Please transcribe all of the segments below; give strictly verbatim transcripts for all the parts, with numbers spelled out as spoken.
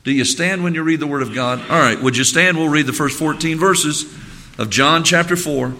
Do you stand when you read the Word of God? All right, would you stand? We'll read the first fourteen verses of John chapter four.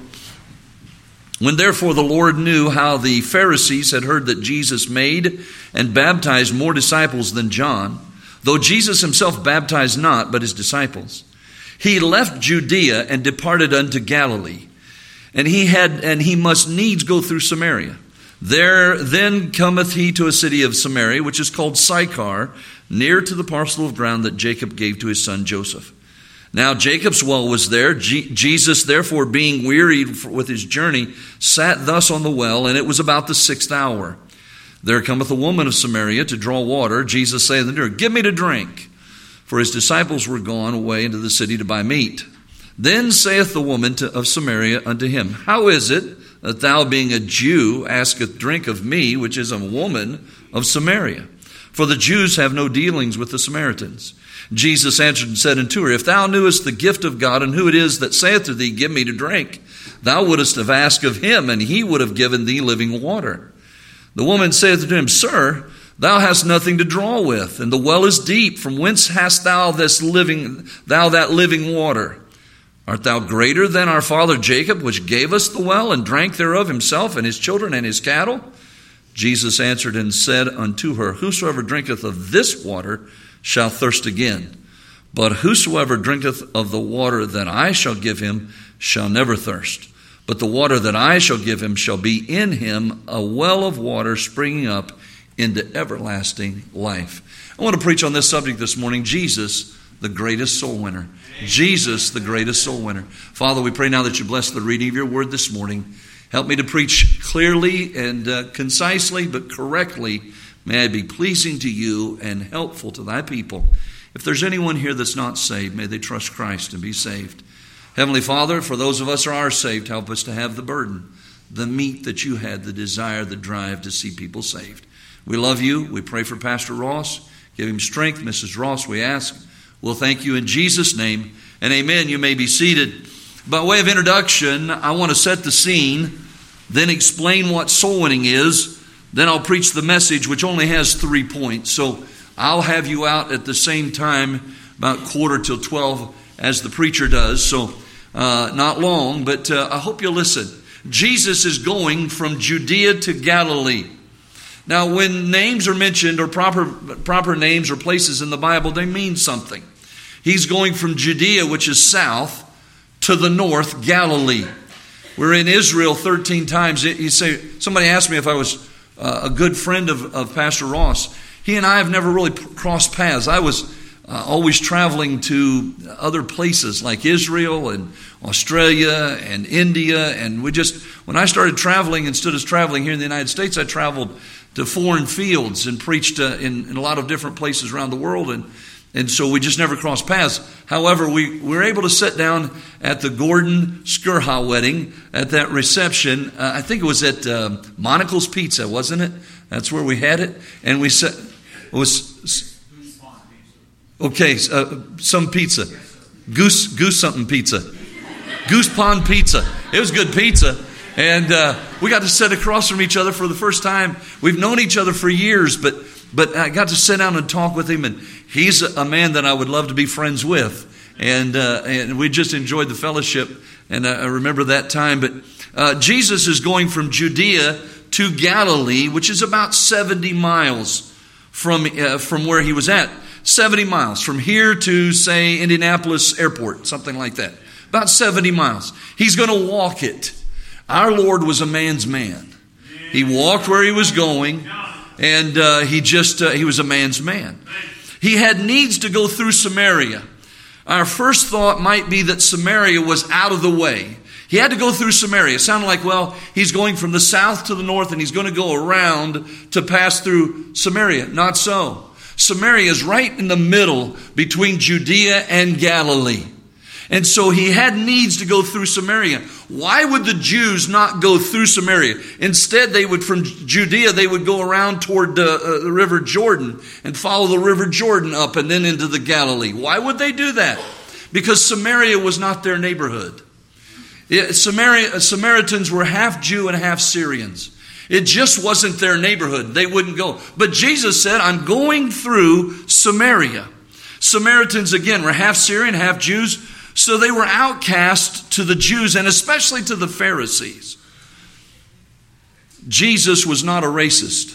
When therefore the Lord knew how the Pharisees had heard that Jesus made and baptized more disciples than John, though Jesus himself baptized not, but his disciples, he left Judea and departed unto Galilee. And he had, and he must needs go through Samaria. There then cometh he to a city of Samaria, which is called Sychar, near to the parcel of ground that Jacob gave to his son Joseph. Now Jacob's well was there. Je- Jesus, therefore, being wearied with his journey, sat thus on the well, and it was about the sixth hour. There cometh a woman of Samaria to draw water. Jesus saith unto her, Give me to drink. For his disciples were gone away into the city to buy meat. Then saith the woman to, of Samaria unto him, How is it that thou, being a Jew, asketh drink of me, which is a woman of Samaria? For the Jews have no dealings with the Samaritans. Jesus answered and said unto her, If thou knewest the gift of God, and who it is that saith to thee, Give me to drink, thou wouldest have asked of him, and he would have given thee living water. The woman saith to him, Sir, thou hast nothing to draw with, and the well is deep. From whence hast thou this living, thou that living water? Art thou greater than our father Jacob, which gave us the well, and drank thereof himself, and his children, and his cattle? Jesus answered and said unto her, Whosoever drinketh of this water shall thirst again. But whosoever drinketh of the water that I shall give him shall never thirst. But the water that I shall give him shall be in him a well of water springing up into everlasting life. I want to preach on this subject this morning, Jesus, the greatest soul winner. Jesus, the greatest soul winner. Father, we pray now that you bless the reading of your word this morning. Help me to preach clearly and uh, concisely, but correctly. May I be pleasing to you and helpful to thy people. If there's anyone here that's not saved, may they trust Christ and be saved. Heavenly Father, for those of us who are saved, help us to have the burden, the meat that you had, the desire, the drive to see people saved. We love you. We pray for Pastor Ross. Give him strength. Missus Ross, we ask. We'll thank you in Jesus' name. And amen. You may be seated. By way of introduction, I want to set the scene, then explain what soul winning is. Then I'll preach the message, which only has three points. So I'll have you out at the same time, about quarter till twelve, as the preacher does. So uh, not long, but uh, I hope you'll listen. Jesus is going from Judea to Galilee. Now, when names are mentioned, or proper proper names or places in the Bible, they mean something. He's going from Judea, which is south, to the north, Galilee. We're in Israel thirteen times. You say, somebody asked me if I was uh, a good friend of, of Pastor Ross. He and I have never really crossed paths. I was uh, always traveling to other places like Israel and Australia and India. And we just, when I started traveling, instead of traveling here in the United States, I traveled to foreign fields and preached uh, in, in a lot of different places around the world. And And so we just never crossed paths. However, we, we were able to sit down at the Gordon Skirha wedding at that reception. Uh, I think it was at uh, Monocle's Pizza, wasn't it? That's where we had it. And we said, it was, okay, uh, some pizza. Goose, goose something pizza. Goose Pond Pizza. It was good pizza. And uh, we got to sit across from each other for the first time. We've known each other for years, but But I got to sit down and talk with him, and he's a man that I would love to be friends with. And uh, and we just enjoyed the fellowship, and I remember that time. But uh, Jesus is going from Judea to Galilee, which is about seventy miles from uh, from where he was at. seventy miles from here to, say, Indianapolis Airport, something like that. About seventy miles. He's going to walk it. Our Lord was a man's man. He walked where he was going. And uh, he just, uh, he was a man's man. He had needs to go through Samaria. Our first thought might be that Samaria was out of the way. He had to go through Samaria. It sounded like, well, he's going from the south to the north and he's going to go around to pass through Samaria. Not so. Samaria is right in the middle between Judea and Galilee. And so he had needs to go through Samaria. Why would the Jews not go through Samaria? Instead, they would, from Judea, they would go around toward uh, uh, the River Jordan and follow the River Jordan up and then into the Galilee. Why would they do that? Because Samaria was not their neighborhood. It, Samaria, uh, Samaritans were half Jew and half Syrians. It just wasn't their neighborhood. They wouldn't go. But Jesus said, I'm going through Samaria. Samaritans, again, were half Syrian, half Jews, so they were outcast to the Jews and especially to the Pharisees. Jesus was not a racist.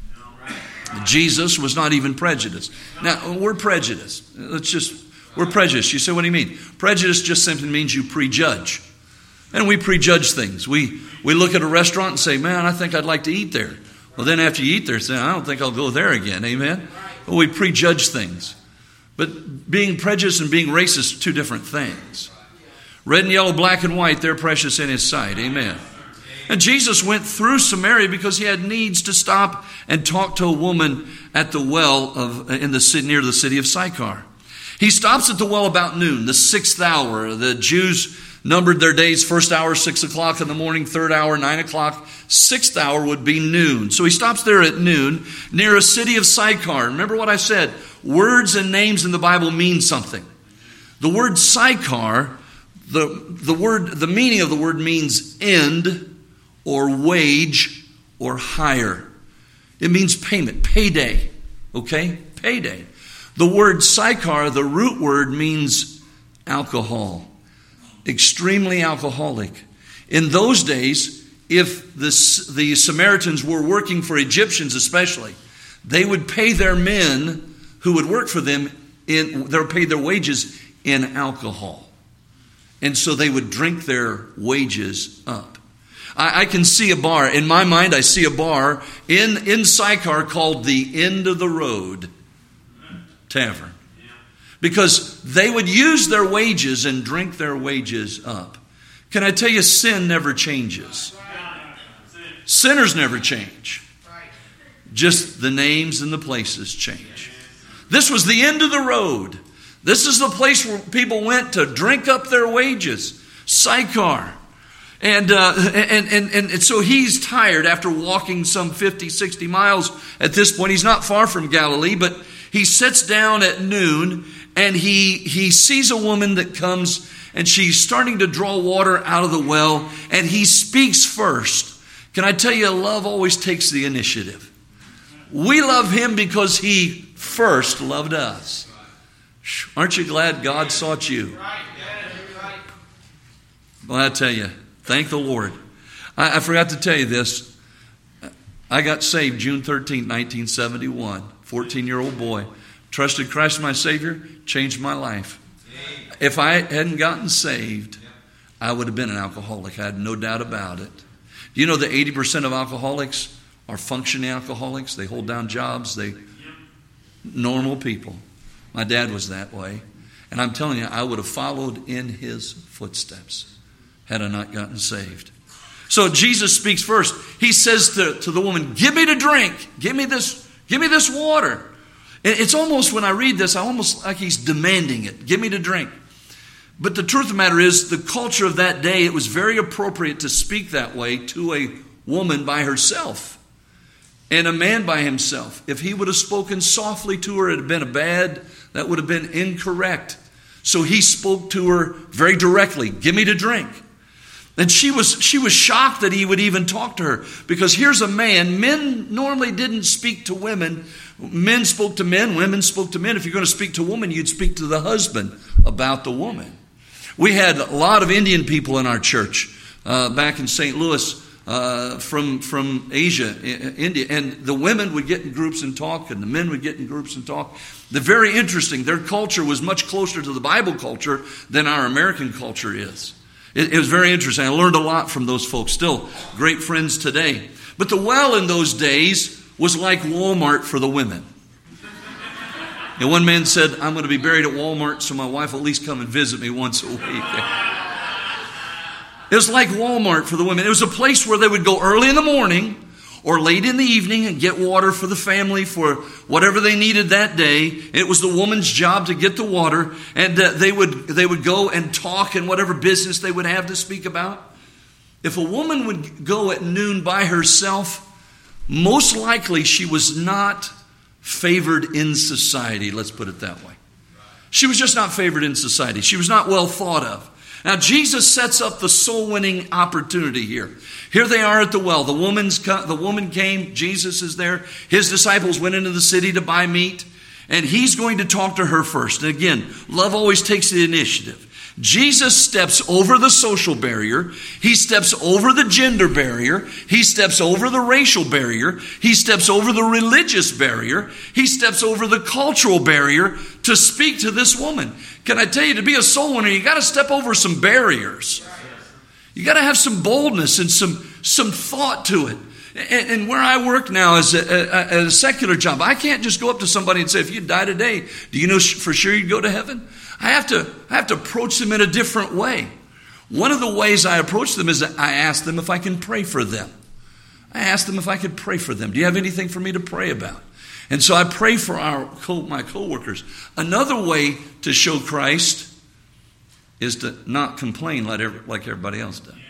Jesus was not even prejudiced. Now, we're prejudiced. Let's just, we're prejudiced. You say, what do you mean? Prejudice just simply means you prejudge. And we prejudge things. We we look at a restaurant and say, man, I think I'd like to eat there. Well, then after you eat there, say, I don't think I'll go there again. Amen? Well, we prejudge things. But being prejudiced and being racist are two different things. Red and yellow, black and white, they're precious in His sight. Amen. And Jesus went through Samaria because He had needs to stop and talk to a woman at the well of in the city, near the city of Sychar. He stops at the well about noon, the sixth hour. The Jews numbered their days. First hour, six o'clock in the morning. Third hour, nine o'clock. Sixth hour would be noon. So he stops there at noon near a city of Sychar. Remember what I said? Words and names in the Bible mean something. The word Sychar, the, the word, the meaning of the word means end or wage or hire. It means payment, payday. Okay? Payday. The word Sychar, the root word, means alcohol. Extremely alcoholic. In those days, if the, the Samaritans were working for Egyptians especially, they would pay their men who would work for them, in, they would pay their wages in alcohol. And so they would drink their wages up. I, I can see a bar. In my mind, I see a bar in, in Sychar called the End of the Road Tavern. Because they would use their wages and drink their wages up. Can I tell you, sin never changes. Sinners never change. Just the names and the places change. This was the end of the road. This is the place where people went to drink up their wages. Sychar. And, uh, and, and, and so he's tired after walking some fifty, sixty miles at this point. He's not far from Galilee, but he sits down at noon and he, he sees a woman that comes and she's starting to draw water out of the well, and he speaks first. Can I tell you, love always takes the initiative. We love him because he first loved us. Aren't you glad God sought you? Well, I tell you, thank the Lord. I, I forgot to tell you this. I got saved June thirteenth, nineteen seventy-one. fourteen-year-old boy. Trusted Christ as my Savior, changed my life. If I hadn't gotten saved, I would have been an alcoholic. I had no doubt about it. Do you know that eighty percent of alcoholics are functioning alcoholics? They hold down jobs. They normal people. My dad was that way. And I'm telling you, I would have followed in his footsteps had I not gotten saved. So Jesus speaks first. He says to, to the woman, give me to drink. Give me this, give me this water. It's almost, when I read this, I almost like he's demanding it. Give me to drink. But the truth of the matter is, the culture of that day, it was very appropriate to speak that way to a woman by herself and a man by himself. If he would have spoken softly to her, it would have been a bad, that would have been incorrect. So he spoke to her very directly, give me to drink. And she was she was shocked that he would even talk to her. Because here's a man, men normally didn't speak to women. Men spoke to men, women spoke to men. If you're going to speak to a woman, you'd speak to the husband about the woman. We had a lot of Indian people in our church uh, back in Saint Louis uh, from, from Asia, India. And the women would get in groups and talk, and the men would get in groups and talk. They're very interesting. Their culture was much closer to the Bible culture than our American culture is. It, it was very interesting. I learned a lot from those folks. Still great friends today. But the well in those days was like Walmart for the women. And one man said, I'm going to be buried at Walmart so my wife will at least come and visit me once a week. It was like Walmart for the women. It was a place where they would go early in the morning or late in the evening and get water for the family for whatever they needed that day. It was the woman's job to get the water, and uh, they would they would go and talk in whatever business they would have to speak about. If a woman would go at noon by herself, most likely she was not favored in society, let's put it that way. She was just not favored in society. She was not well thought of. Now, Jesus sets up the soul-winning opportunity here. Here they are at the well. The woman's the woman came. Jesus is there. His disciples went into the city to buy meat. And he's going to talk to her first. And again, love always takes the initiative. Jesus steps over the social barrier. He steps over the gender barrier. He steps over the racial barrier. He steps over the religious barrier. He steps over the cultural barrier to speak to this woman. Can I tell you, to be a soul winner, you got to step over some barriers. You got to have some boldness and some, some thought to it. And, and where I work now is a, a, a secular job. I can't just go up to somebody and say, if you die today, do you know for sure you'd go to heaven? I have to, I have to approach them in a different way. One of the ways I approach them is that I ask them if I can pray for them. I ask them if I could pray for them. Do you have anything for me to pray about? And so I pray for our co- my coworkers. Another way to show Christ is to not complain like, every, like everybody else does.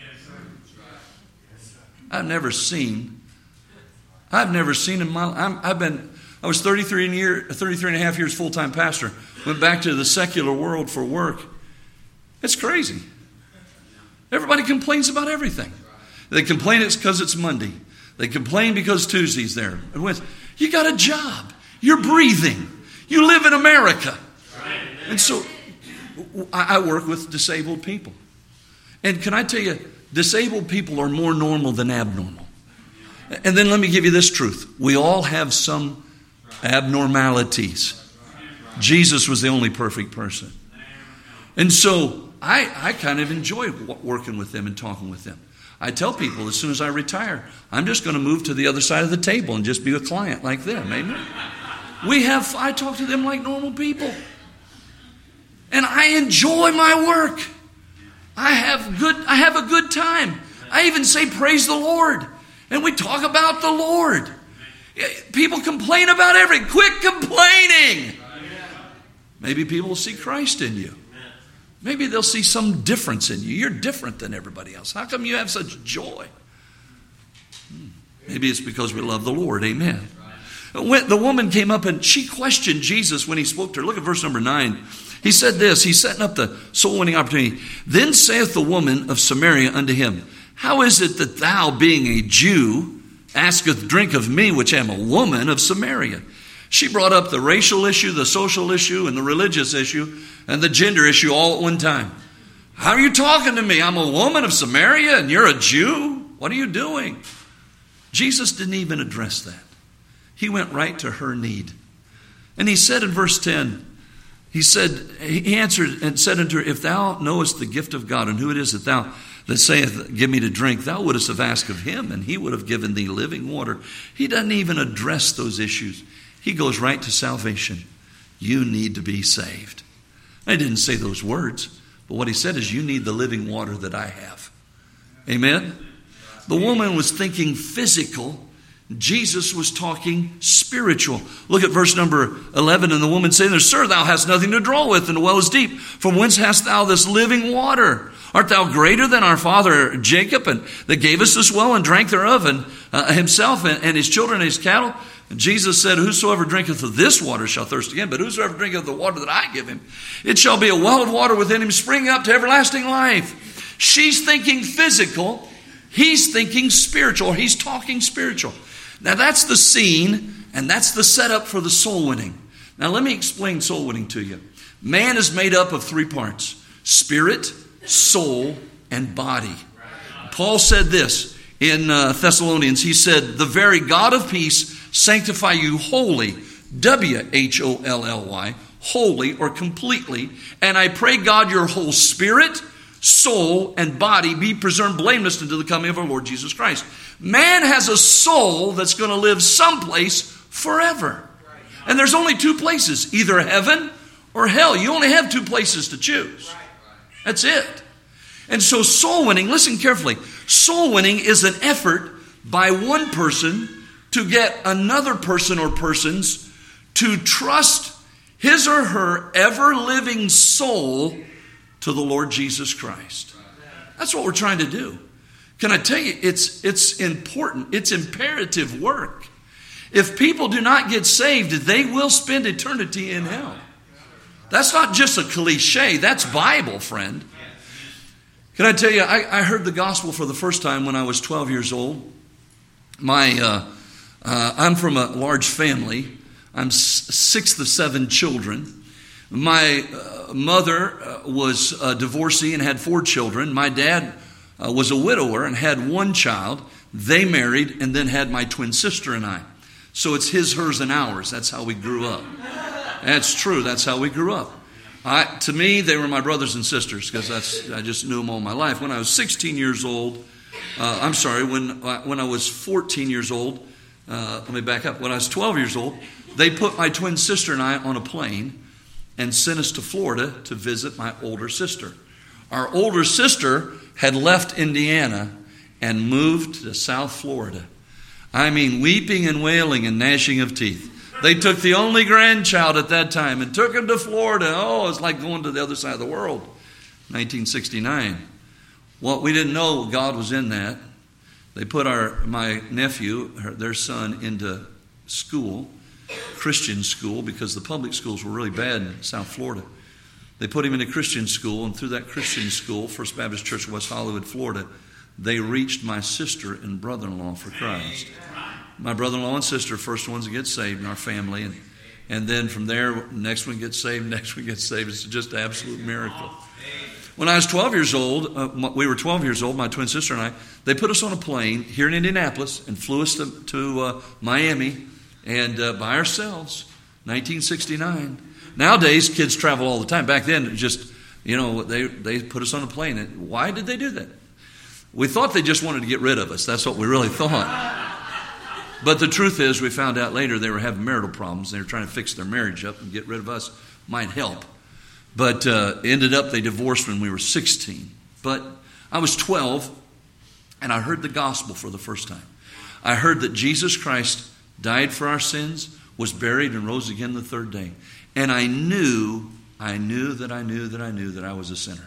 I've never seen, I've never seen in my life, I've been, I was thirty-three, and year, thirty-three and a half years full-time pastor. Went back to the secular world for work. It's crazy. Everybody complains about everything. They complain it's because it's Monday. They complain because Tuesday's there. You got a job. You're breathing. You live in America. And so I work with disabled people. And can I tell you, disabled people are more normal than abnormal. And then let me give you this truth. We all have some abnormalities. Jesus was the only perfect person. And so I, I kind of enjoy working with them and talking with them. I tell people as soon as I retire, I'm just going to move to the other side of the table and just be a client like them. Amen. We have, I talk to them like normal people. And I enjoy my work. I have good, I have a good time. I even say praise the Lord. And we talk about the Lord. People complain about everything. Quit complaining. Maybe people will see Christ in you. Maybe they'll see some difference in you. You're different than everybody else. How come you have such joy? Maybe it's because we love the Lord. Amen. When the woman came up and she questioned Jesus when he spoke to her. Look at verse number nine. He said this. He's setting up the soul winning opportunity. Then saith the woman of Samaria unto him, how is it that thou, being a Jew, asketh drink of me, which am a woman of Samaria? She brought up the racial issue, the social issue, and the religious issue, and the gender issue all at one time. How are you talking to me? I'm a woman of Samaria and you're a Jew? What are you doing? Jesus didn't even address that. He went right to her need. And he said in verse ten, he said, he answered and said unto her, if thou knowest the gift of God and who it is that thou that saith, give me to drink, thou wouldest have asked of him and he would have given thee living water. He doesn't even address those issues. He goes right to salvation. You need to be saved. I didn't say those words, but what he said is you need the living water that I have. Amen? The woman was thinking physical. Jesus was talking spiritual. Look at verse number eleven. And the woman said, Sir, thou hast nothing to draw with, and the well is deep. From whence hast thou this living water? Art thou greater than our father Jacob, and that gave us this well and drank thereof, and uh, himself and, and his children and his cattle? And Jesus said, whosoever drinketh of this water shall thirst again, but whosoever drinketh of the water that I give him, it shall be a well of water within him, springing up to everlasting life. She's thinking physical. He's thinking spiritual. He's talking spiritual. Now that's the scene, and that's the setup for the soul winning. Now let me explain soul winning to you. Man is made up of three parts: spirit, soul, and body. Paul said this in uh, Thessalonians. He said, the very God of peace sanctify you wholly, W H O L L Y, wholly or completely. And I pray God your whole spirit, soul, and body be preserved blameless until the coming of our Lord Jesus Christ. Man has a soul that's going to live someplace forever. And there's only two places, either heaven or hell. You only have two places to choose. That's it. And so soul winning, listen carefully, soul winning is an effort by one person to get another person or persons to trust his or her ever-living soul to the Lord Jesus Christ. That's what we're trying to do. Can I tell you, it's, it's important. It's imperative work. If people do not get saved, they will spend eternity in hell. That's not just a cliche. That's Bible, friend. Can I tell you, I, I heard the gospel for the first time when I was twelve years old. My, uh, uh, I'm from a large family. I'm sixth of seven children. My uh, mother uh, was a divorcee and had four children. My dad uh, was a widower and had one child. They married and then had my twin sister and I. So it's his, hers, and ours. That's how we grew up. That's true. That's how we grew up. I, to me, they were my brothers and sisters because that's I just knew them all my life. When I was sixteen years old, uh, I'm sorry, when uh, when I was fourteen years old, uh, let me back up. When I was twelve years old, they put my twin sister and I on a plane and sent us to Florida to visit my older sister. Our older sister had left Indiana and moved to South Florida. I mean, weeping and wailing and gnashing of teeth. They took the only grandchild at that time and took him to Florida. Oh, it's like going to the other side of the world. nineteen sixty-nine. Well, we didn't know God was in that. They put our my nephew, her, their son, into school, Christian school, because the public schools were really bad in South Florida. They put him in a Christian school, and through that Christian school, First Baptist Church, West Hollywood, Florida, they reached my sister and brother-in-law for Christ. My brother-in-law and sister, first ones to get saved in our family. And, and then from there, next one gets saved, next one gets saved. It's just an absolute miracle. When I was twelve years old, uh, we were twelve years old, my twin sister and I, they put us on a plane here in Indianapolis and flew us to, to uh, Miami and uh, by ourselves, nineteen sixty-nine. Nowadays, kids travel all the time. Back then, it just, you know, they, they put us on a plane. And why did they do that? We thought they just wanted to get rid of us. That's what we really thought. But the truth is, we found out later they were having marital problems. They were trying to fix their marriage up and get rid of us. Might help. But uh, ended up they divorced when we were sixteen. But I was twelve, and I heard the gospel for the first time. I heard that Jesus Christ died for our sins, was buried, and rose again the third day. And I knew, I knew that I knew that I knew that I was a sinner.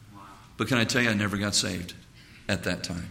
But can I tell you, I never got saved at that time.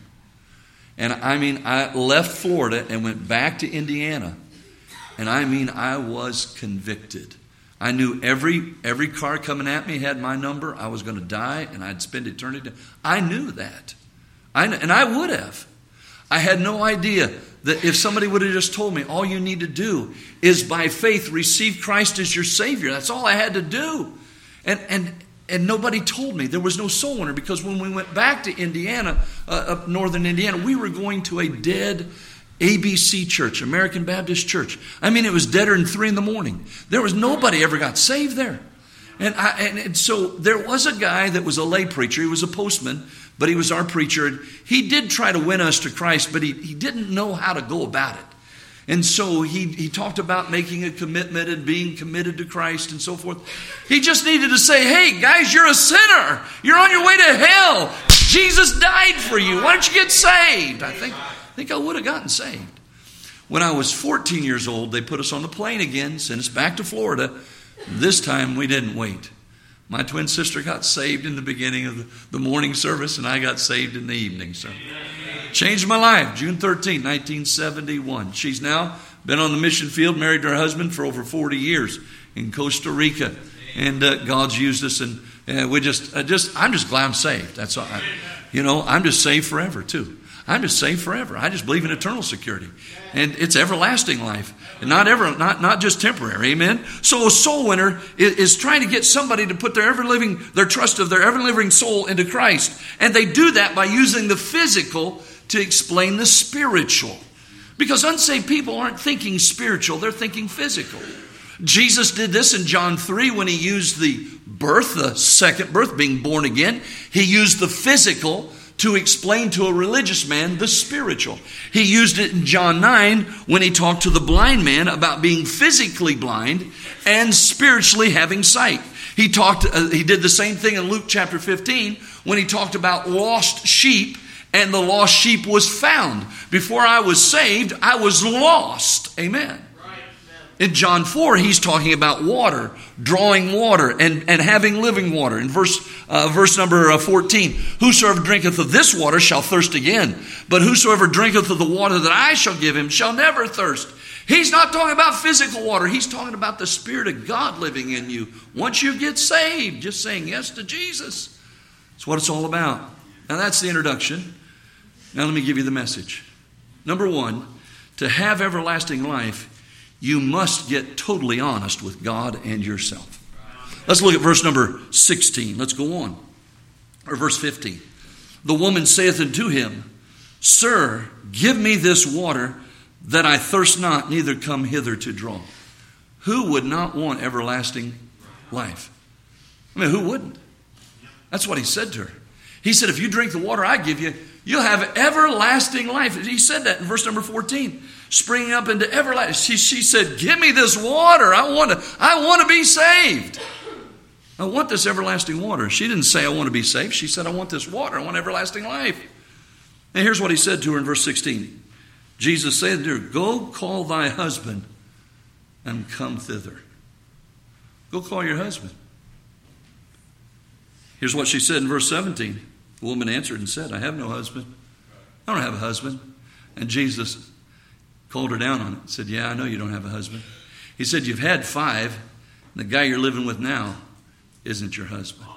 And I mean, I left Florida and went back to Indiana. And I mean, I was convicted. I knew every every car coming at me had my number. I was going to die and I'd spend eternity. I knew that. I And I would have. I had no idea that if somebody would have just told me, all you need to do is by faith receive Christ as your Savior. That's all I had to do. And and And nobody told me. There was no soul winner because when we went back to Indiana, uh, up northern Indiana, we were going to a dead A B C church, American Baptist Church. I mean, it was deader than three in the morning. There was nobody ever got saved there. And, I, and, and so there was a guy that was a lay preacher. He was a postman, but he was our preacher. And he did try to win us to Christ, but he, he didn't know how to go about it. And so he, he talked about making a commitment and being committed to Christ and so forth. He just needed to say, hey, guys, you're a sinner. You're on your way to hell. Jesus died for you. Why don't you get saved? I think, I think I would have gotten saved. When I was fourteen years old, they put us on the plane again, sent us back to Florida. This time we didn't wait. My twin sister got saved in the beginning of the, the morning service, and I got saved in the evening service. Changed my life, June thirteenth, nineteen seventy-one. She's now been on the mission field, married to her husband for over forty years in Costa Rica. And uh, God's used us, and uh, we just, uh, just, I'm just glad I'm saved. That's all. I, you know, I'm just saved forever, too. I'm just saved forever. I just believe in eternal security. And it's everlasting life. And not ever, not, not just temporary. Amen. So a soul winner is, is trying to get somebody to put their ever living, their trust of their ever living soul into Christ. And they do that by using the physical to explain the spiritual. Because unsaved people aren't thinking spiritual, they're thinking physical. Jesus did this in John three when he used the birth, the second birth, being born again. He used the physical to explain to a religious man the spiritual. He used it in John nine when he talked to the blind man about being physically blind and spiritually having sight. He talked. Uh, he did the same thing in Luke chapter fifteen when he talked about lost sheep. And the lost sheep was found. Before I was saved, I was lost. Amen. Right. In John four, he's talking about water, drawing water, and, and having living water. In verse uh, verse number fourteen, whosoever drinketh of this water shall thirst again. But whosoever drinketh of the water that I shall give him shall never thirst. He's not talking about physical water. He's talking about the Spirit of God living in you. Once you get saved, just saying yes to Jesus. That's what it's all about. Now that's the introduction. Now let me give you the message. Number one, to have everlasting life, you must get totally honest with God and yourself. Let's look at verse number sixteen. Let's go on. Or verse fifteen. The woman saith unto him, Sir, give me this water, that I thirst not, neither come hither to draw. Who would not want everlasting life? I mean, who wouldn't? That's what he said to her. He said, if you drink the water I give you, you'll have everlasting life. He said that in verse number fourteen. Springing up into everlasting. She, she said, give me this water. I want to, I want to be saved. I want this everlasting water. She didn't say, I want to be saved. She said, I want this water. I want everlasting life. And here's what he said to her in verse sixteen. Jesus said to her, go call thy husband and come thither. Go call your husband. Here's what she said in verse seventeen. The woman answered and said, I have no husband. I don't have a husband. And Jesus called her down on it and said, yeah, I know you don't have a husband. He said, you've had five, and the guy you're living with now isn't your husband.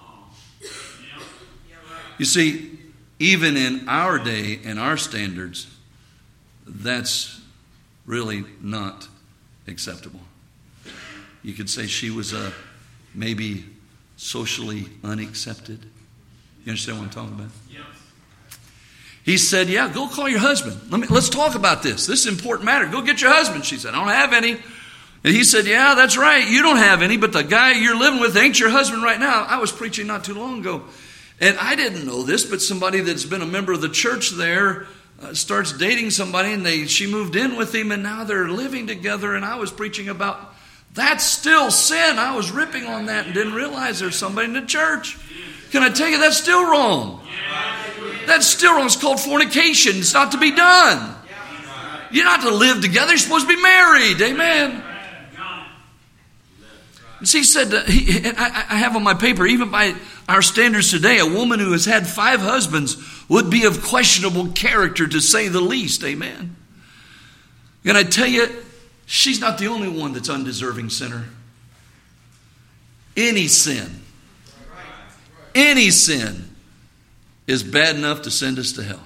You see, even in our day and our standards, that's really not acceptable. You could say she was a maybe socially unaccepted. You understand what I'm talking about? He said, yeah, go call your husband. Let me, let's talk about this. This is an important matter. Go get your husband. She said, I don't have any. And he said, yeah, that's right. You don't have any, but the guy you're living with ain't your husband right now. I was preaching not too long ago. And I didn't know this, but somebody that's been a member of the church there uh, starts dating somebody, and they she moved in with him, and now they're living together. And I was preaching about that's still sin. I was ripping on that and didn't realize there's somebody in the church. Can I tell you, that's still wrong. That's still wrong. It's called fornication. It's not to be done. You're not to live together. You're supposed to be married. Amen. See, he said, uh, he, I, I have on my paper, even by our standards today, a woman who has had five husbands would be of questionable character, to say the least. Amen. Can I tell you, she's not the only one that's undeserving sinner. Any sin, any sin is bad enough to send us to hell.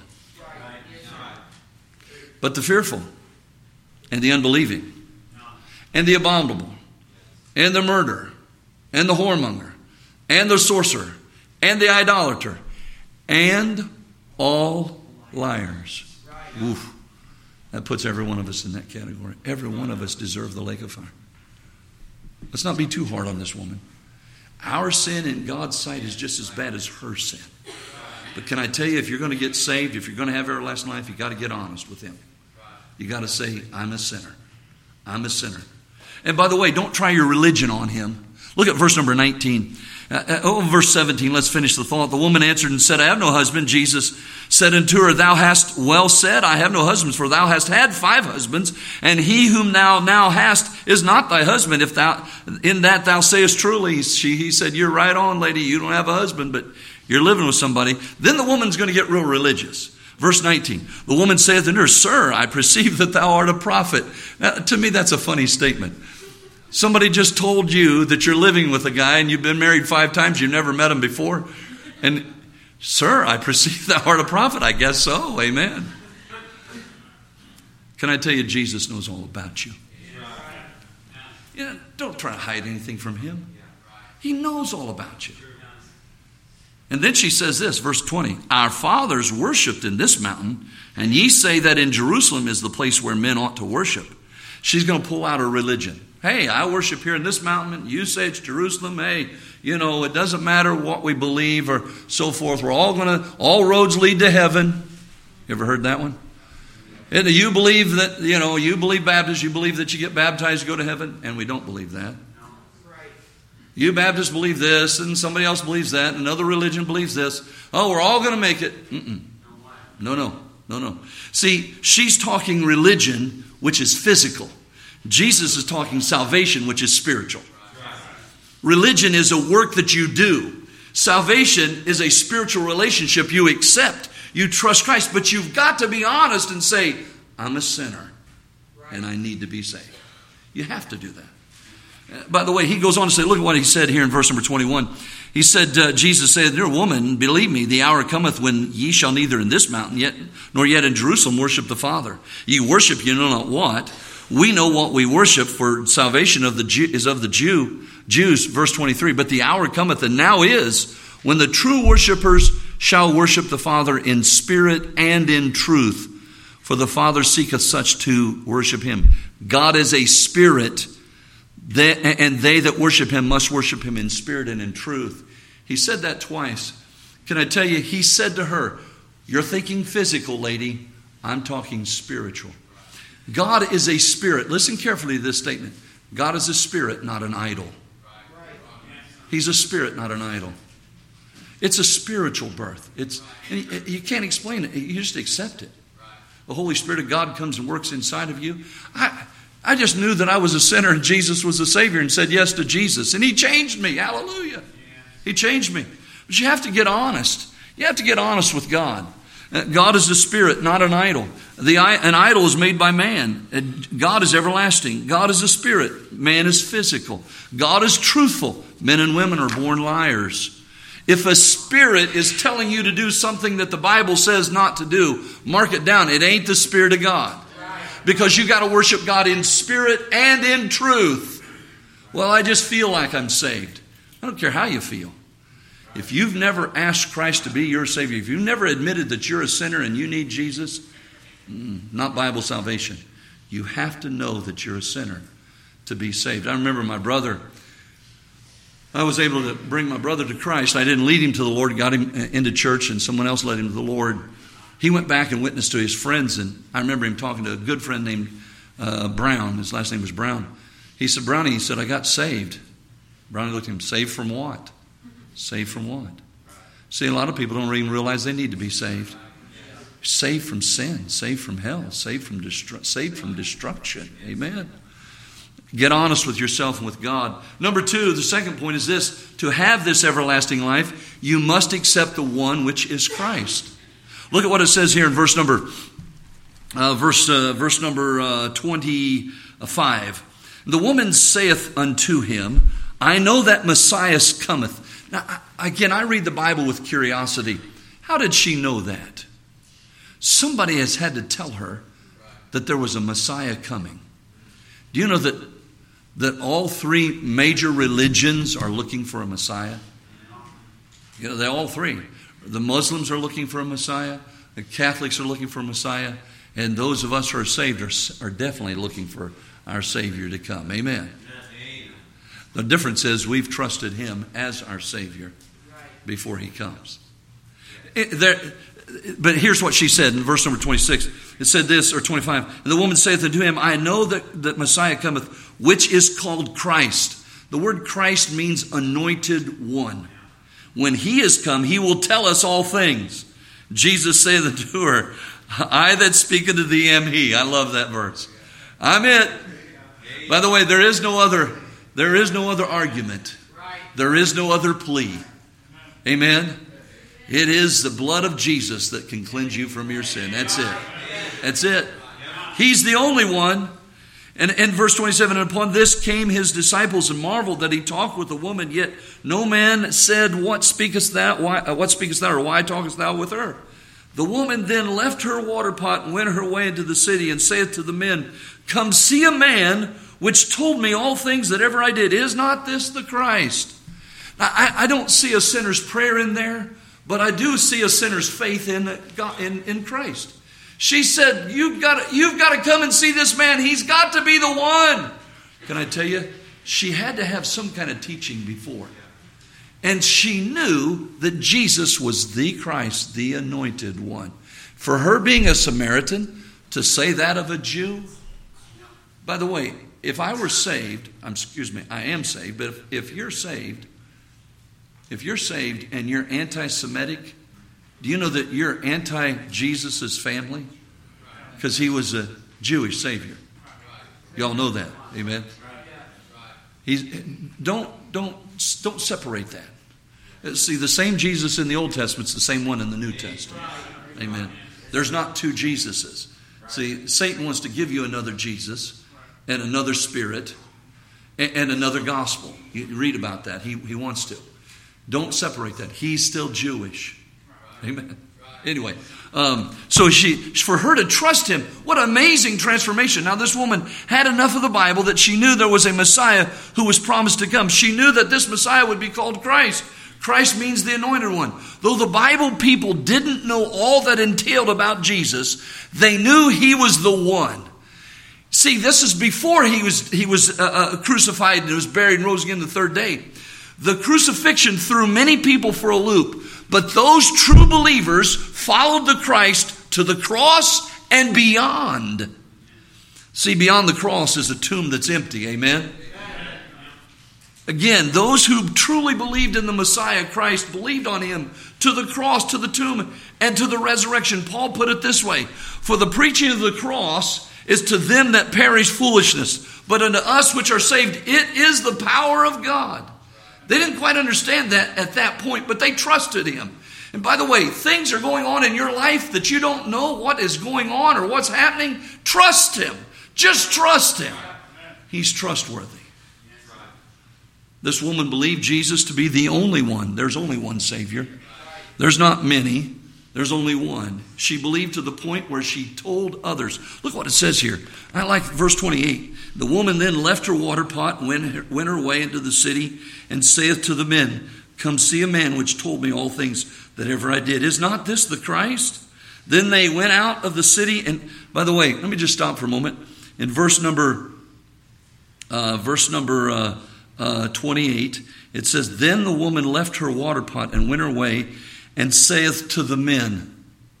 But the fearful and the unbelieving and the abominable and the murderer and the whoremonger and the sorcerer and the idolater and all liars. Oof. That puts every one of us in that category. Every one of us deserve the lake of fire. Let's not be too hard on this woman. Our sin in God's sight is just as bad as her sin. But can I tell you, if you're going to get saved, if you're going to have everlasting life, you've got to get honest with Him. You've got to say, I'm a sinner. I'm a sinner. And by the way, don't try your religion on Him. Look at verse number nineteen. Uh, oh, verse seventeen, let's finish the thought. The woman answered and said, I have no husband. Jesus said unto her, Thou hast well said, I have no husband, for thou hast had five husbands, and he whom thou now hast is not thy husband. If thou in that thou sayest truly. She, he said, you're right on, lady. You don't have a husband, but you're living with somebody. Then the woman's going to get real religious. Verse nineteen, the woman saith unto her, Sir, I perceive that thou art a prophet. Now, to me, that's a funny statement. Somebody just told you that you're living with a guy and you've been married five times, you've never met him before. And, sir, I perceive thou art a prophet. I guess so. Amen. Can I tell you, Jesus knows all about you. You know, don't try to hide anything from Him. He knows all about you. And then she says this, verse twenty, Our fathers worshipped in this mountain, and ye say that in Jerusalem is the place where men ought to worship. She's going to pull out her religion. Hey, I worship here in this mountain. You say it's Jerusalem. Hey, you know, it doesn't matter what we believe or so forth. We're all going to, all roads lead to heaven. You ever heard that one? And you believe that, you know, you believe Baptists, you believe that you get baptized to go to heaven, and we don't believe that. You Baptists believe this, and somebody else believes that, and another religion believes this. Oh, we're all going to make it. Mm-mm. No, no, no, no. See, she's talking religion, which is physical. Jesus is talking salvation, which is spiritual. Religion is a work that you do. Salvation is a spiritual relationship you accept. You trust Christ, but you've got to be honest and say, I'm a sinner, and I need to be saved. You have to do that. By the way, he goes on to say, look at what he said here in verse number twenty-one. He said, uh, Jesus said, Dear woman, believe me, the hour cometh when ye shall neither in this mountain yet, nor yet in Jerusalem worship the Father. Ye worship you know not what. We know what we worship, for salvation of the Jew, is of the Jew, Jews. Verse twenty-three, but the hour cometh, and now is, when the true worshipers shall worship the Father in spirit and in truth. For the Father seeketh such to worship him. God is a spirit, and they that worship him must worship him in spirit and in truth. He said that twice. Can I tell you, he said to her, you're thinking physical, lady. I'm talking spiritual. God is a spirit. Listen carefully to this statement. God is a spirit, not an idol. He's a spirit, not an idol. It's a spiritual birth. It's you can't explain it. You just accept it. The Holy Spirit of God comes and works inside of you. I, I just knew that I was a sinner and Jesus was a Savior and said yes to Jesus. And He changed me. Hallelujah. He changed me. But you have to get honest. You have to get honest with God. God is a spirit, not an idol. The, an idol is made by man. God is everlasting. God is a spirit. Man is physical. God is truthful. Men and women are born liars. If a spirit is telling you to do something that the Bible says not to do, mark it down. It ain't the Spirit of God. Because you got to worship God in spirit and in truth. Well, I just feel like I'm saved. I don't care how you feel. If you've never asked Christ to be your Savior, if you've never admitted that you're a sinner and you need Jesus, not Bible salvation. You have to know that you're a sinner to be saved. I remember my brother, I was able to bring my brother to Christ. I didn't lead him to the Lord, got him into church, and someone else led him to the Lord. He went back and witnessed to his friends, and I remember him talking to a good friend named uh, Brown. His last name was Brown. He said, Brownie, he said, I got saved. Brownie looked at him, saved from what? Saved from what? See, a lot of people don't even realize they need to be saved. Saved from sin, saved from hell, saved from destru- saved from destruction. Amen. Get honest with yourself and with God. Number two, the second point is this. To have this everlasting life, you must accept the one which is Christ. Look at what it says here in verse number uh, verse uh, verse number uh, twenty-five. The woman saith unto him, I know that Messiah cometh. Now, again, I read the Bible with curiosity. How did she know that? Somebody has had to tell her that there was a Messiah coming. Do you know that, that all three major religions are looking for a Messiah? You know, they all three. The Muslims are looking for a Messiah. The Catholics are looking for a Messiah. And those of us who are saved are, are definitely looking for our Savior to come. Amen. The difference is we've trusted Him as our Savior before He comes. It, there, but here's what she said in verse number twenty-six. It said this, or twenty-five. And the woman saith unto him, I know that, that Messiah cometh, which is called Christ. The word Christ means anointed one. When He is come, He will tell us all things. Jesus saith unto her, I that speak unto thee am He. I love that verse. I'm it. By the way, there is no other... There is no other argument. There is no other plea. Amen? It is the blood of Jesus that can cleanse you from your sin. That's it. That's it. He's the only one. And in verse twenty-seven, and upon this came His disciples and marveled that He talked with a woman, yet no man said, What speakest thou? Why, uh, what speakest thou, or why talkest thou with her? The woman then left her water pot and went her way into the city and saith to the men, Come see a man which told me all things that ever I did. Is not this the Christ? Now, I, I don't see a sinner's prayer in there, but I do see a sinner's faith in, God, in, in Christ. She said, you've got, to, you've got to come and see this man. He's got to be the one. Can I tell you? She had to have some kind of teaching before. And she knew that Jesus was the Christ, the anointed one. For her being a Samaritan, to say that of a Jew. By the way, if I were saved, I'm, excuse me, I am saved, but if, if you're saved, if you're saved and you're anti-Semitic, do you know that you're anti-Jesus' family? Because He was a Jewish Savior. Y'all know that. Amen. He's, don't, don't, don't separate that. See, the same Jesus in the Old Testament is the same one in the New Testament. Amen. There's not two Jesuses. See, Satan wants to give you another Jesus and another spirit and another gospel. You read about that. He, he wants to. Don't separate that. He's still Jewish. Amen. Anyway, um, so she, for her to trust him, what amazing transformation. Now, this woman had enough of the Bible that she knew there was a Messiah who was promised to come. She knew that this Messiah would be called Christ. Christ means the anointed one. Though the Bible people didn't know all that entailed about Jesus, they knew he was the one. See, this is before he was, he was uh, uh, crucified and was buried and rose again the third day. The crucifixion threw many people for a loop, but those true believers followed the Christ to the cross and beyond. See, beyond the cross is a tomb that's empty. Amen? Again, those who truly believed in the Messiah Christ believed on him to the cross, to the tomb, and to the resurrection. Paul put it this way: for the preaching of the cross is to them that perish foolishness, but unto us which are saved it is the power of God. They didn't quite understand that at that point, but they trusted him. And by the way, things are going on in your life that you don't know what is going on or what's happening. Trust him. Just trust him. He's trustworthy. This woman believed Jesus to be the only one. There's only one Savior. There's not many. There's only one. She believed to the point where she told others. Look what it says here. I like verse twenty-eight. The woman then left her water pot and went her, went her way into the city and saith to the men, come see a man which told me all things that ever I did. Is not this the Christ? Then they went out of the city. And by the way, let me just stop for a moment. In verse number, uh, verse number uh, uh, twenty-eight, it says, then the woman left her water pot and went her way and saith to the men.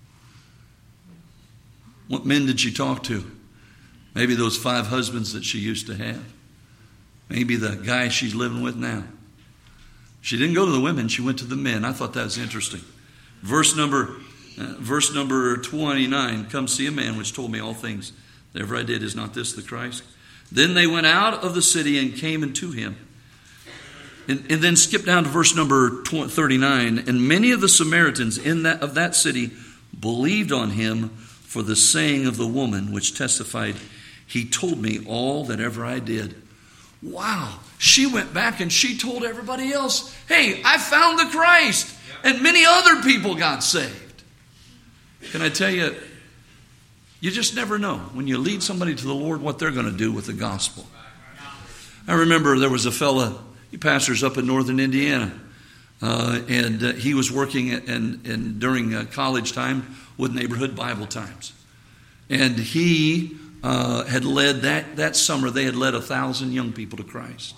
What men did she talk to? Maybe those five husbands that she used to have. Maybe the guy she's living with now. She didn't go to the women, she went to the men. I thought that was interesting. Verse number, uh, verse number twenty-nine, come see a man which told me all things that ever I did. Is not this the Christ? Then they went out of the city and came unto him. And, and then skip down to verse number thirty-nine. And many of the Samaritans in that of that city believed on him for the saying of the woman, which testified, he told me all that ever I did. Wow. She went back and she told everybody else, hey, I found the Christ. And many other people got saved. Can I tell you, you just never know when you lead somebody to the Lord what they're going to do with the gospel. I remember there was a fella, he pastors up in northern Indiana, uh, and uh, he was working at, and, and during uh, college time with Neighborhood Bible Times. And he uh, had led, that, that summer, they had led a thousand young people to Christ.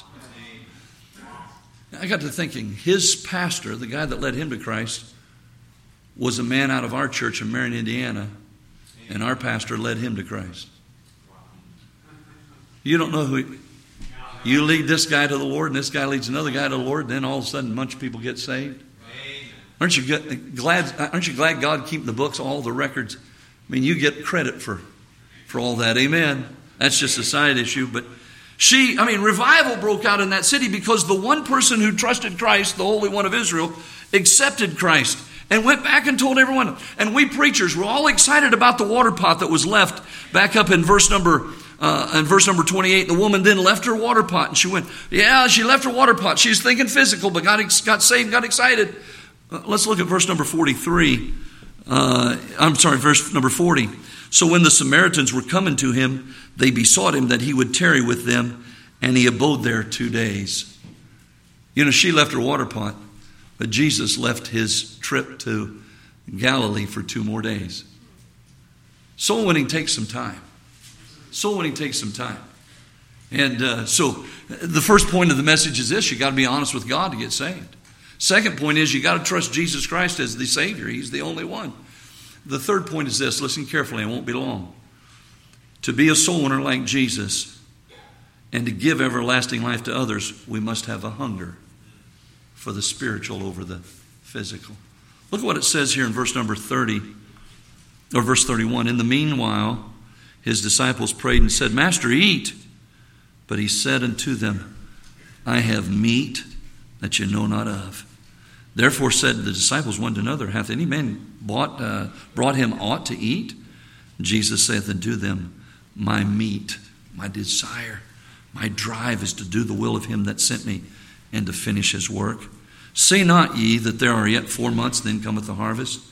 I got to thinking, his pastor, the guy that led him to Christ, was a man out of our church in Marion, Indiana, and our pastor led him to Christ. You don't know who he, you lead this guy to the Lord, and this guy leads another guy to the Lord, and then all of a sudden a bunch of people get saved. Aren't you glad? Aren't you glad God keep the books, all the records? I mean, you get credit for, for all that. Amen. That's just a side issue, but she, I mean, revival broke out in that city because the one person who trusted Christ, the Holy One of Israel, accepted Christ and went back and told everyone. And we preachers were all excited about the water pot that was left back up in verse number uh, in verse number twenty-eight. The woman then left her water pot and she went, yeah, she left her water pot. She's thinking physical, but got, got saved, got excited. Uh, let's look at verse number forty-three. Uh, I'm sorry, verse number forty. So when the Samaritans were coming to him, they besought him that he would tarry with them, and he abode there two days. You know, she left her water pot, but Jesus left his trip to Galilee for two more days. Soul winning takes some time. Soul winning takes some time. And uh, so the first point of the message is this: you got to be honest with God to get saved. Second point is you got to trust Jesus Christ as the Savior. He's the only one. The third point is this: listen carefully, it won't be long. To be a soul winner like Jesus and to give everlasting life to others, we must have a hunger for the spiritual over the physical. Look at what it says here in verse number thirty, or verse thirty-one. In the meanwhile, his disciples prayed and said, Master, eat. But he said unto them, I have meat that you know not of. Therefore said the disciples one to another, hath any man bought, uh, brought him aught to eat? Jesus saith unto them, my meat, my desire, my drive is to do the will of him that sent me and to finish his work. Say not ye that there are yet four months, then cometh the harvest.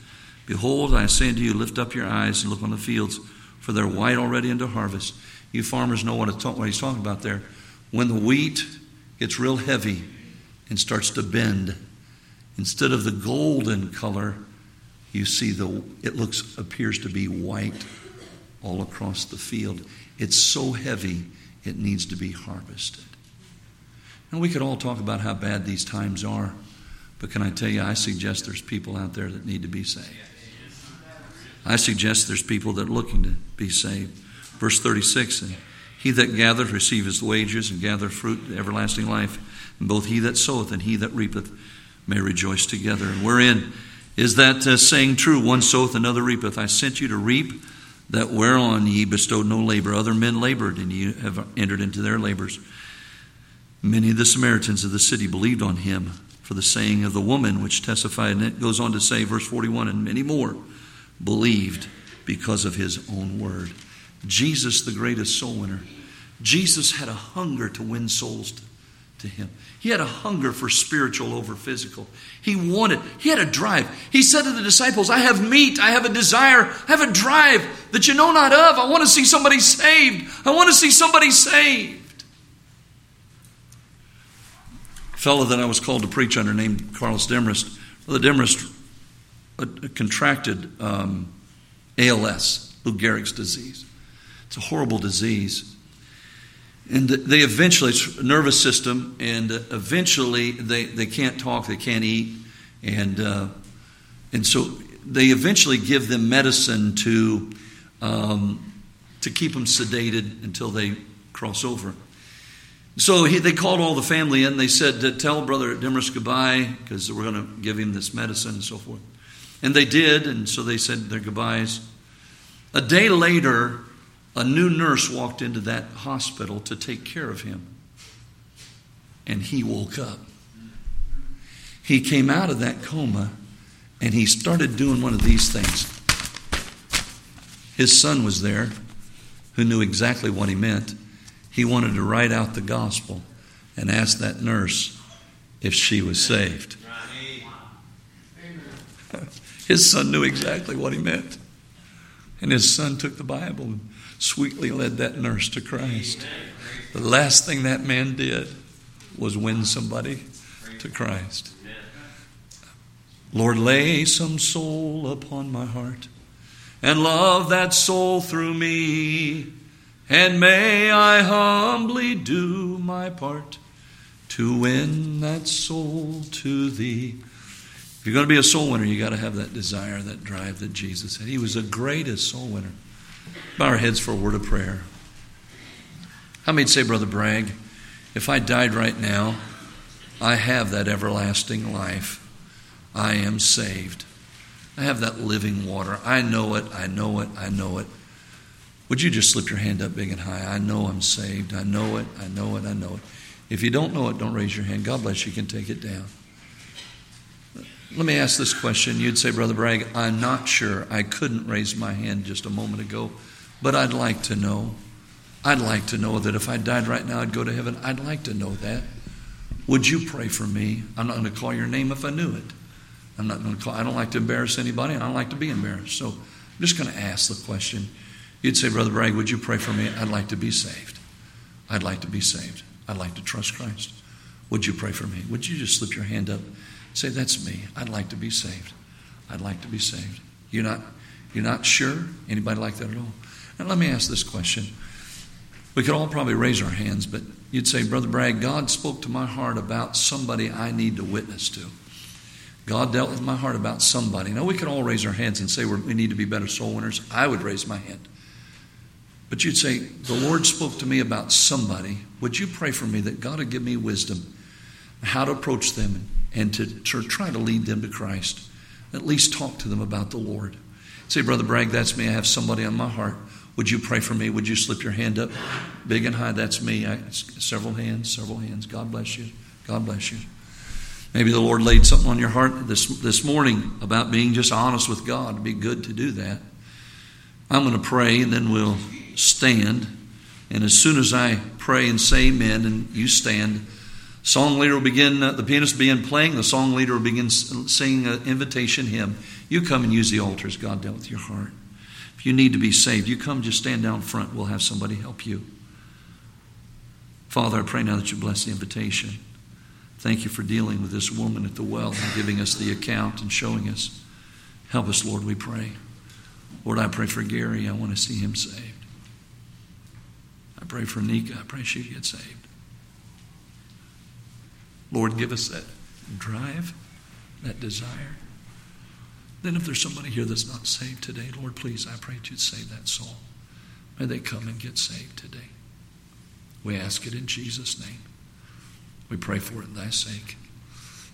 Behold, I say unto you, lift up your eyes and look on the fields, for they're white already unto harvest. You farmers know what, talk, what he's talking about there. When the wheat gets real heavy and starts to bend, instead of the golden color, you see the it looks appears to be white all across the field. It's so heavy, it needs to be harvested. And we could all talk about how bad these times are, but can I tell you, I suggest there's people out there that need to be saved. I suggest there's people that are looking to be saved. Verse thirty-six, and he that gathereth receiveth his wages, and gathereth fruit to everlasting life. And both he that soweth and he that reapeth may rejoice together. And wherein is that uh, saying true? One soweth, another reapeth. I sent you to reap that whereon ye bestowed no labor. Other men labored, and ye have entered into their labors. Many of the Samaritans of the city believed on him for the saying of the woman which testified. And it goes on to say, verse forty-one, and many more believed because of his own word. Jesus, the greatest soul winner. Jesus had a hunger to win souls to, to him. He had a hunger for spiritual over physical. He wanted, he had a drive. He said to the disciples, I have meat, I have a desire, I have a drive that you know not of. I want to see somebody saved. I want to see somebody saved. A fellow that I was called to preach under named Carlos Demarest. Brother Demarest uh, contracted um, A L S, Lou Gehrig's disease. It's a horrible disease. And they eventually, it's a nervous system, and eventually they, they can't talk, they can't eat. And uh, and so they eventually give them medicine to um, to keep them sedated until they cross over. So he, they called all the family in. They said, tell Brother Demarest goodbye, because we're going to give him this medicine and so forth. And they did, and so they said their goodbyes. A day later, a new nurse walked into that hospital to take care of him. And he woke up. He came out of that coma, and he started doing one of these things. His son was there, who knew exactly what he meant. He wanted to write out the gospel and ask that nurse if she was saved. His son knew exactly what he meant. And his son took the Bible and sweetly led that nurse to Christ. The last thing that man did was win somebody to Christ. Lord, lay some soul upon my heart and love that soul through me. And may I humbly do my part to win that soul to thee. If you're going to be a soul winner, you got to have that desire, that drive that Jesus had. He was the greatest soul winner. Bow our heads for a word of prayer. How many say, Brother Bragg, if I died right now, I have that everlasting life. I am saved. I have that living water. I know it, I know it, I know it. Would you just slip your hand up big and high? I know I'm saved. I know it, I know it, I know it. If you don't know it, don't raise your hand. God bless you, you can take it down. Let me ask this question. You'd say, Brother Bragg, I'm not sure. I couldn't raise my hand just a moment ago, but I'd like to know. I'd like to know that if I died right now, I'd go to heaven. I'd like to know that. Would you pray for me? I'm not going to call your name if I knew it. I'm not going to call. I don't like to embarrass anybody, and I don't like to be embarrassed. So I'm just going to ask the question. You'd say, Brother Bragg, would you pray for me? I'd like to be saved. I'd like to be saved. I'd like to trust Christ. Would you pray for me? Would you just slip your hand up? Say, that's me. I'd like to be saved. I'd like to be saved. You're not, you're not sure? Anybody like that at all? And let me ask this question. We could all probably raise our hands, but you'd say, Brother Bragg, God spoke to my heart about somebody I need to witness to. God dealt with my heart about somebody. Now, we could all raise our hands and say we're, we need to be better soul winners. I would raise my hand. But you'd say, the Lord spoke to me about somebody. Would you pray for me that God would give me wisdom how to approach them and to, to try to lead them to Christ? At least talk to them about the Lord. Say, Brother Bragg, that's me. I have somebody on my heart. Would you pray for me? Would you slip your hand up big and high? That's me. I, several hands, several hands. God bless you. God bless you. Maybe the Lord laid something on your heart this, this morning about being just honest with God. It'd be good to do that. I'm going to pray, and then we'll stand. And as soon as I pray and say amen and you stand, Song leader will begin, uh, the pianist will begin playing. The song leader will begin singing an invitation hymn. You come and use the altar as God dealt with your heart. If you need to be saved, you come, just stand down front. We'll have somebody help you. Father, I pray now that you bless the invitation. Thank you for dealing with this woman at the well and giving us the account and showing us. Help us, Lord, we pray. Lord, I pray for Gary. I want to see him saved. I pray for Nika. I pray she gets saved. Lord, give us that drive, that desire. Then if there's somebody here that's not saved today, Lord, please, I pray that you'd save that soul. May they come and get saved today. We ask it in Jesus' name. We pray for it in thy sake.